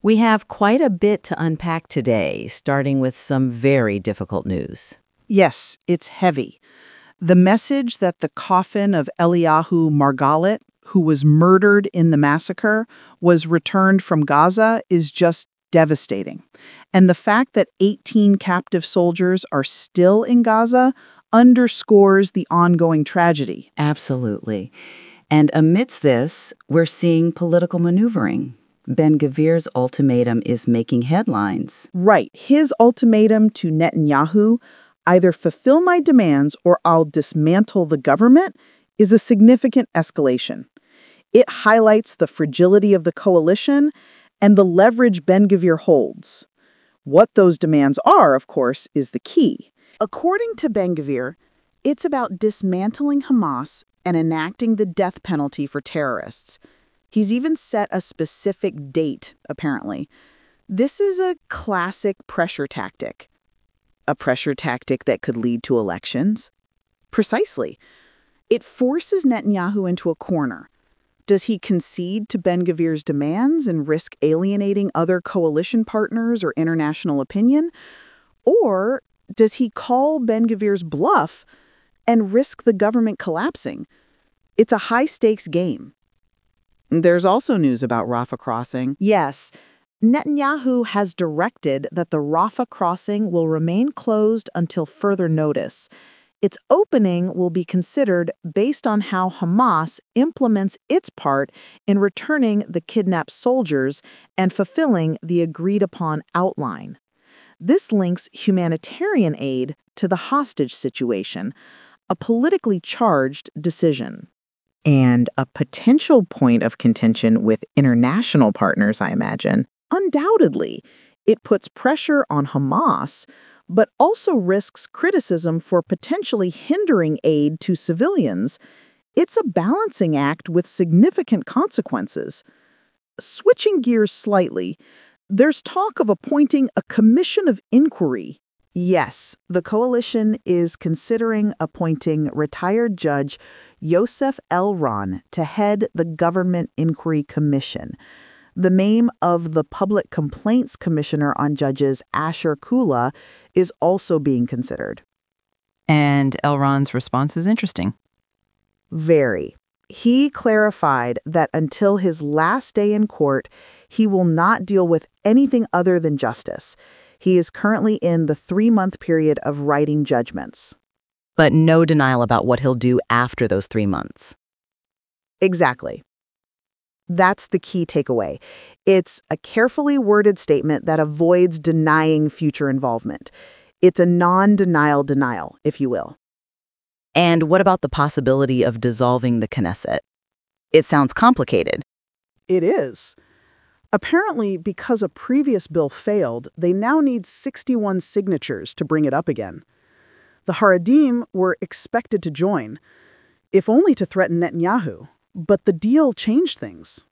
We have quite a bit to unpack today, starting with some very difficult news. Yes, it's heavy. The message that the coffin of Eliyahu Margalit, who was murdered in the massacre, was returned from Gaza is just devastating. And the fact that 18 captive soldiers are still in Gaza underscores the ongoing tragedy. Absolutely. And amidst this, we're seeing political maneuvering. Ben-Gvir's ultimatum is making headlines. Right, his ultimatum to Netanyahu, either fulfill my demands or I'll dismantle the government, is a significant escalation. It highlights the fragility of the coalition and the leverage Ben-Gvir holds. What those demands are, of course, is the key. According to Ben-Gvir, it's about dismantling Hamas and enacting the death penalty for terrorists. He's even set a specific date, apparently. This is a classic pressure tactic. A pressure tactic that could lead to elections? Precisely. It forces Netanyahu into a corner. Does he concede to Ben-Gvir's demands and risk alienating other coalition partners or international opinion? Or does he call Ben-Gvir's bluff and risk the government collapsing? It's a high-stakes game. There's also news about Rafah crossing. Yes, Netanyahu has directed that the Rafah crossing will remain closed until further notice. Its opening will be considered based on how Hamas implements its part in returning the kidnapped soldiers and fulfilling the agreed-upon outline. This links humanitarian aid to the hostage situation, a politically charged decision. And a potential point of contention with international partners, I imagine. Undoubtedly, it puts pressure on Hamas, but also risks criticism for potentially hindering aid to civilians. It's a balancing act with significant consequences. Switching gears slightly, there's talk of appointing a commission of inquiry. Yes, the coalition is considering appointing retired Judge Yosef Elron to head the Government Inquiry Commission. The name of the Public Complaints Commissioner on Judges, Asher Kula, is also being considered. And Elron's response is interesting. Very. He clarified that until his last day in court, he will not deal with anything other than justice. He is currently in the 3-month period of writing judgments. But no denial about what he'll do after those 3 months. Exactly. That's the key takeaway. It's a carefully worded statement that avoids denying future involvement. It's a non-denial denial, if you will. And what about the possibility of dissolving the Knesset? It sounds complicated. It is. Apparently, because a previous bill failed, they now need 61 signatures to bring it up again. The Haredim were expected to join, if only to threaten Netanyahu, but the deal changed things.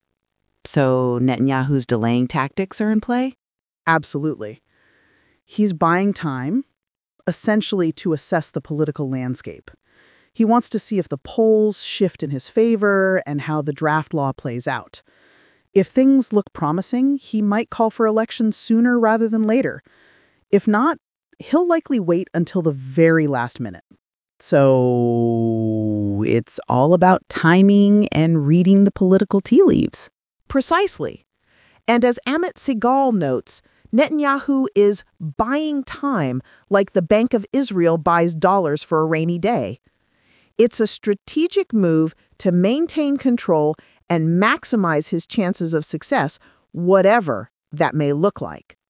So Netanyahu's delaying tactics are in play? Absolutely. He's buying time, essentially to assess the political landscape. He wants to see if the polls shift in his favor and how the draft law plays out. If things look promising, he might call for elections sooner rather than later. If not, he'll likely wait until the very last minute. So it's all about timing and reading the political tea leaves. Precisely. And as Amit Segal notes, Netanyahu is buying time like the Bank of Israel buys dollars for a rainy day. It's a strategic move to maintain control and maximize his chances of success, whatever that may look like.